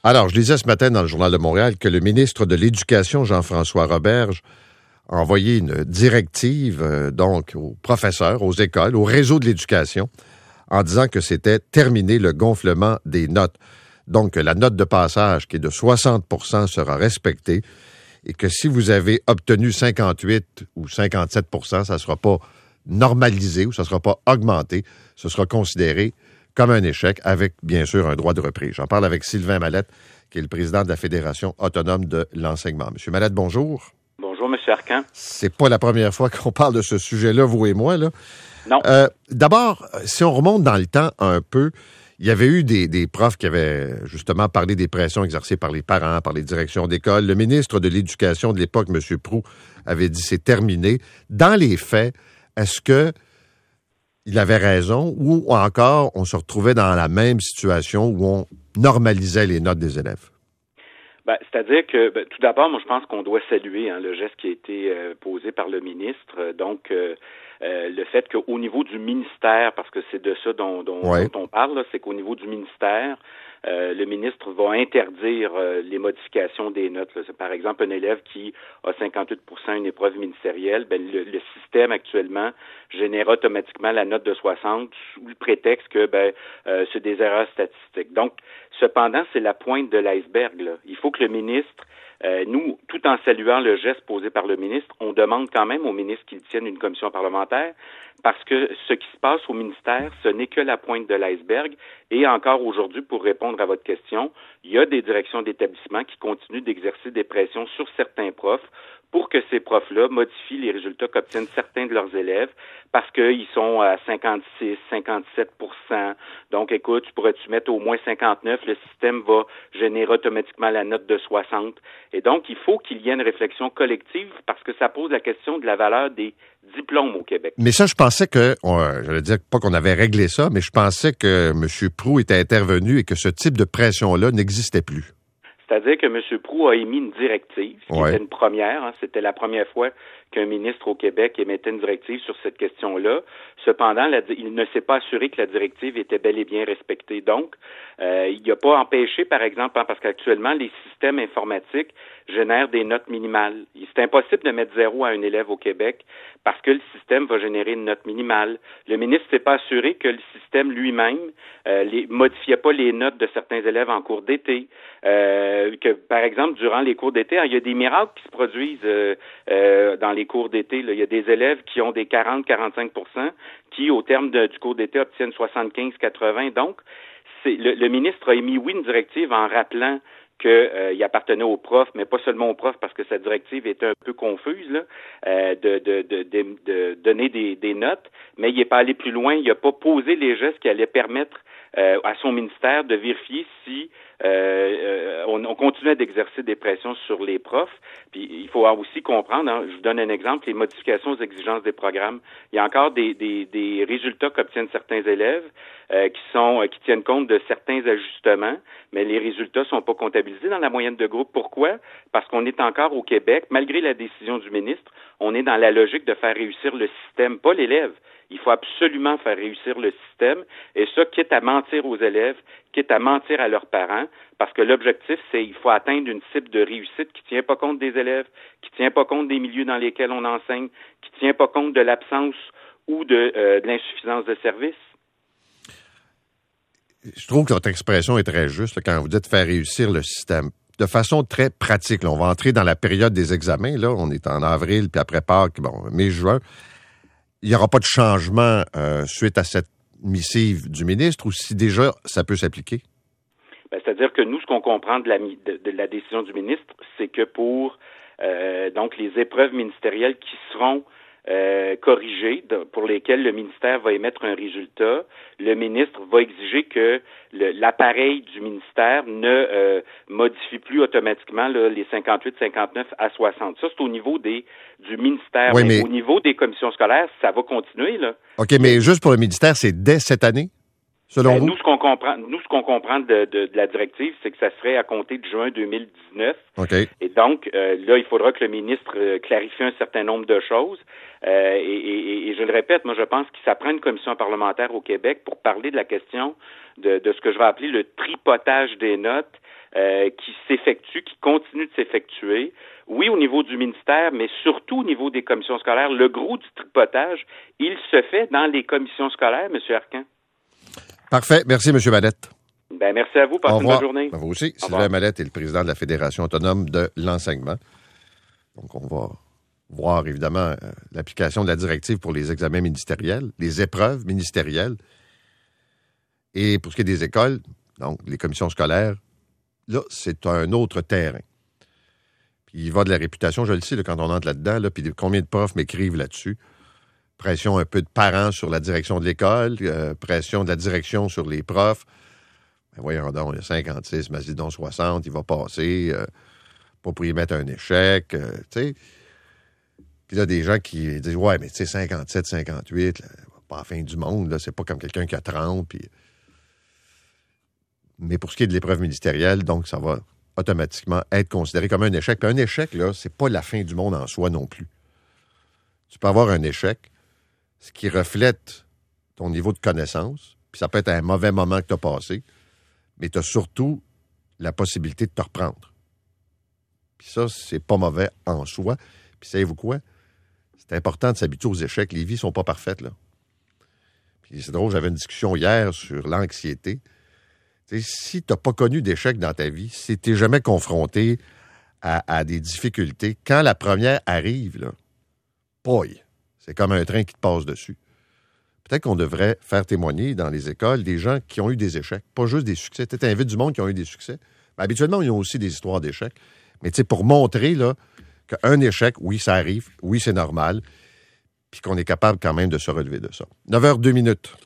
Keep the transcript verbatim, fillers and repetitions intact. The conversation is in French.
Alors, je lisais ce matin dans le Journal de Montréal que le ministre de l'Éducation, Jean-François Roberge, a envoyé une directive euh, donc aux professeurs, aux écoles, au réseau de l'éducation, en disant que c'était terminé le gonflement des notes. Donc, la note de passage qui est de soixante pour cent sera respectée et que si vous avez obtenu cinquante-huit ou cinquante-sept pour cent, ça ne sera pas normalisé ou ça ne sera pas augmenté. Ce sera considéré comme un échec avec, bien sûr, un droit de reprise. J'en parle avec Sylvain Mallette, qui est le président de la Fédération autonome de l'enseignement. Monsieur Mallette, bonjour. Bonjour, M. Arcan. C'est pas la première fois qu'on parle de ce sujet-là, vous et moi, là. Non. Euh, d'abord, si on remonte dans le temps un peu, il y avait eu des, des profs qui avaient justement parlé des pressions exercées par les parents, par les directions d'école. Le ministre de l'Éducation de l'époque, M. Proulx, avait dit c'est terminé. Dans les faits, est-ce que il avait raison ou encore on se retrouvait dans la même situation où on normalisait les notes des élèves? Ben, c'est-à-dire que, ben, tout d'abord, moi, je pense qu'on doit saluer hein, le geste qui a été euh, posé par le ministre. Donc, euh, euh, le fait qu'au niveau du ministère, parce que c'est de ça dont, dont, ouais. dont on parle, là, c'est qu'au niveau du ministère, euh, le ministre va interdire euh, les modifications des notes. Là. C'est, par exemple, un élève qui a cinquante-huit pour cent une épreuve ministérielle, ben, le, le système actuellement génère automatiquement la note de soixante sous le prétexte que ben, euh, c'est des erreurs statistiques. Donc, cependant, c'est la pointe de l'iceberg. Là. Il faut que le ministre, euh, nous, tout en saluant le geste posé par le ministre, on demande quand même au ministre qu'il tienne une commission parlementaire parce que ce qui se passe au ministère, ce n'est que la pointe de l'iceberg. Et encore aujourd'hui, pour répondre à votre question, il y a des directions d'établissement qui continuent d'exercer des pressions sur certains profs pour que ces profs-là modifient les résultats qu'obtiennent certains de leurs élèves parce qu'ils sont à cinquante-six, cinquante-sept pour cent. Donc, écoute, tu pourrais-tu mettre au moins cinquante-neuf, le système va générer automatiquement la note de soixante. Et donc, il faut qu'il y ait une réflexion collective parce que ça pose la question de la valeur des diplômes au Québec. Mais ça, je pensais que, on, je ne dire pas qu'on avait réglé ça, mais je pensais que M. Proulx était intervenu et que ce type de pression-là n'existait plus. C'est-à-dire que M. Proulx a émis une directive, qui ouais. était une première. Hein, c'était la première fois qu'un ministre au Québec émettait une directive sur cette question-là. Cependant, la, il ne s'est pas assuré que la directive était bel et bien respectée. Donc, euh, il n'a pas empêché, par exemple, hein, parce qu'actuellement, les systèmes informatiques génèrent des notes minimales. C'est impossible de mettre zéro à un élève au Québec parce que le système va générer une note minimale. Le ministre ne s'est pas assuré que le système lui-même euh, les, modifiait pas les notes de certains élèves en cours d'été. Euh, que, par exemple, durant les cours d'été, hein, il y a des miracles qui se produisent euh, euh, dans les cours d'été. Là. Il y a des élèves qui ont des quarante à quarante-cinq pour cent qui, au terme de, du cours d'été, obtiennent soixante-quinze à quatre-vingts. Donc, c'est, le, le ministre a émis, oui, une directive en rappelant qu'il euh, appartenait aux profs, mais pas seulement aux profs, parce que sa directive était un peu confuse, là, euh, de, de, de, de, de donner des, des notes, mais il n'est pas allé plus loin, il n'a pas posé les gestes qui allaient permettre euh, à son ministère de vérifier si euh, euh, on, on continuait d'exercer des pressions sur les profs. Puis il faut aussi comprendre, hein, je vous donne un exemple, les modifications aux exigences des programmes. Il y a encore des, des, des résultats qu'obtiennent certains élèves euh, qui sont euh, qui tiennent compte de certains ajustements, mais les résultats sont pas comptabilisés dans la moyenne de groupe. Pourquoi? Parce qu'on est encore au Québec, malgré la décision du ministre, on est dans la logique de faire réussir le système, pas l'élève. Il faut absolument faire réussir le système, et ça, quitte à mentir aux élèves, quitte à mentir à leurs parents, parce que l'objectif, c'est il faut atteindre une cible de réussite qui ne tient pas compte des élèves, qui ne tient pas compte des milieux dans lesquels on enseigne, qui ne tient pas compte de l'absence ou de, euh, de l'insuffisance de services. Je trouve que votre expression est très juste là, quand vous dites faire réussir le système. De façon très pratique, là, on va entrer dans la période des examens, là, on est en avril, puis après Pâques, bon, mai-juin. Il n'y aura pas de changement euh, suite à cette missive du ministre ou si déjà ça peut s'appliquer? Ben, c'est-à-dire que nous, ce qu'on comprend de la, de, de la décision du ministre, c'est que pour euh, donc les épreuves ministérielles qui seront euh, corrigées, de, pour lesquelles le ministère va émettre un résultat, le ministre va exiger que le, l'appareil du ministère ne euh, modifie plus automatiquement là, les cinquante-huit cinquante-neuf à soixante. Ça, c'est au niveau des du ministère. Oui, mais, mais au niveau des commissions scolaires, ça va continuer, là. OK, mais juste pour le ministère, c'est dès cette année? selon ben, vous? Nous, ce qu'on comprend, nous, ce qu'on comprend de, de, de la directive, c'est que ça serait à compter de juin deux mille dix-neuf. OK. Et donc, euh, là, il faudra que le ministre euh, clarifie un certain nombre de choses. Euh, et, et, et je le répète, moi, je pense que ça prend une commission parlementaire au Québec pour parler de la question de, de ce que je vais appeler le tripotage des notes euh, qui s'effectue, qui continue de s'effectuer. Oui, au niveau du ministère, mais surtout au niveau des commissions scolaires. Le gros du tripotage, il se fait dans les commissions scolaires, M. Arcan. Parfait. Merci, M. Mallette. Ben, merci à vous. Passez une bonne journée. Ben, vous aussi. Sylvain Mallette est le président de la Fédération autonome de l'enseignement. Donc, on va voir, évidemment, euh, l'application de la directive pour les examens ministériels, les épreuves ministérielles. Et pour ce qui est des écoles, donc les commissions scolaires, là, c'est un autre terrain. Puis il va de la réputation, je le sais, là, quand on entre là-dedans, là, puis combien de profs m'écrivent là-dessus. Pression un peu de parents sur la direction de l'école, euh, pression de la direction sur les profs. Ben voyons donc, il y a cinquante-six, mais dis donc soixante, il va passer, euh, pas pour y mettre un échec, euh, tu sais. Puis là, des gens qui disent, ouais, mais tu sais, cinquante-sept, cinquante-huit, là, pas la fin du monde, là, c'est pas comme quelqu'un qui a trente, puis... Mais pour ce qui est de l'épreuve ministérielle, donc, ça va automatiquement être considéré comme un échec. Puis un échec, là, c'est pas la fin du monde en soi non plus. Tu peux avoir un échec, ce qui reflète ton niveau de connaissance, puis ça peut être un mauvais moment que tu as passé, mais tu as surtout la possibilité de te reprendre. Puis ça, c'est pas mauvais en soi. Puis savez-vous quoi? C'est important de s'habituer aux échecs. Les vies sont pas parfaites, là. Puis c'est drôle, j'avais une discussion hier sur l'anxiété. T'sais, si tu n'as pas connu d'échec dans ta vie, si tu n'es jamais confronté à, à des difficultés, quand la première arrive, là, poï, c'est comme un train qui te passe dessus. Peut-être qu'on devrait faire témoigner dans les écoles des gens qui ont eu des échecs, pas juste des succès. Tu invites du monde qui ont eu des succès. Mais habituellement, ils ont aussi des histoires d'échecs. Mais pour montrer là, qu'un échec, oui, ça arrive, oui, c'est normal, puis qu'on est capable quand même de se relever de ça. neuf heures deux minutes.